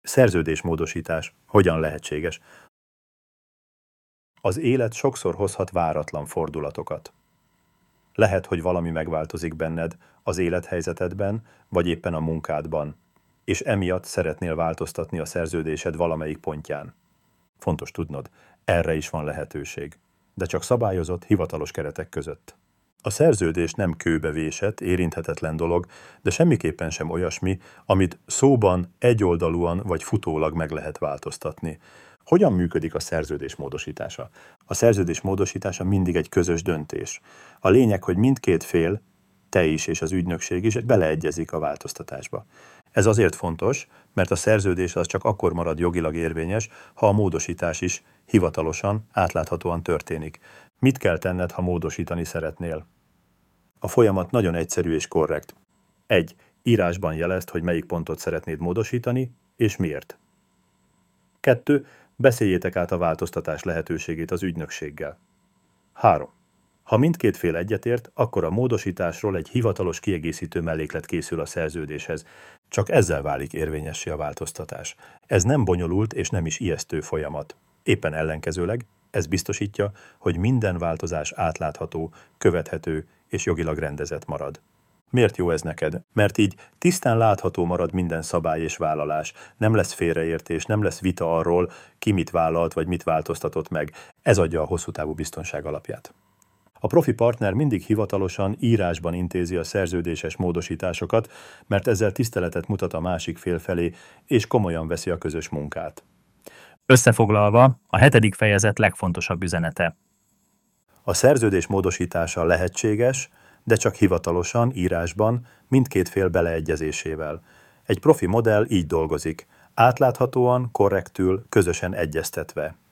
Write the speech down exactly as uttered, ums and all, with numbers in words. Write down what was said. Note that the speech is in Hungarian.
Szerződésmódosítás. Hogyan lehetséges? Az élet sokszor hozhat váratlan fordulatokat. Lehet, hogy valami megváltozik benned, az élethelyzetedben, vagy éppen a munkádban, és emiatt szeretnél változtatni a szerződésed valamelyik pontján. Fontos tudnod, erre is van lehetőség, de csak szabályozott, hivatalos keretek között. A szerződés nem kőbevésett, érinthetetlen dolog, de semmiképpen sem olyasmi, amit szóban, egyoldalúan vagy futólag meg lehet változtatni. Hogyan működik a szerződés módosítása? A szerződés módosítása mindig egy közös döntés. A lényeg, hogy mindkét fél, te is és az ügynökség is beleegyezik a változtatásba. Ez azért fontos, mert a szerződés az csak akkor marad jogilag érvényes, ha a módosítás is hivatalosan, átláthatóan történik. Mit kell tenned, ha módosítani szeretnél? A folyamat nagyon egyszerű és korrekt. egy. Írásban jelezd, hogy melyik pontot szeretnéd módosítani, és miért. kettő. Beszéljétek át a változtatás lehetőségét az ügynökséggel. három. Ha mindkét fél egyetért, akkor a módosításról egy hivatalos kiegészítő melléklet készül a szerződéshez. Csak ezzel válik érvényessé a változtatás. Ez nem bonyolult és nem is ijesztő folyamat. Éppen ellenkezőleg, ez biztosítja, hogy minden változás átlátható, követhető és jogilag rendezett marad. Miért jó ez neked? Mert így tisztán látható marad minden szabály és vállalás, nem lesz félreértés, nem lesz vita arról, ki mit vállalt vagy mit változtatott meg. Ez adja a hosszú távú biztonság alapját. A profi partner mindig hivatalosan, írásban intézi a szerződéses módosításokat, mert ezzel tiszteletet mutat a másik fél felé, és komolyan veszi a közös munkát. Összefoglalva, a hetedik fejezet legfontosabb üzenete. A szerződés módosítása lehetséges, de csak hivatalosan, írásban, mindkét fél beleegyezésével. Egy profi modell így dolgozik, átláthatóan, korrektül, közösen egyeztetve.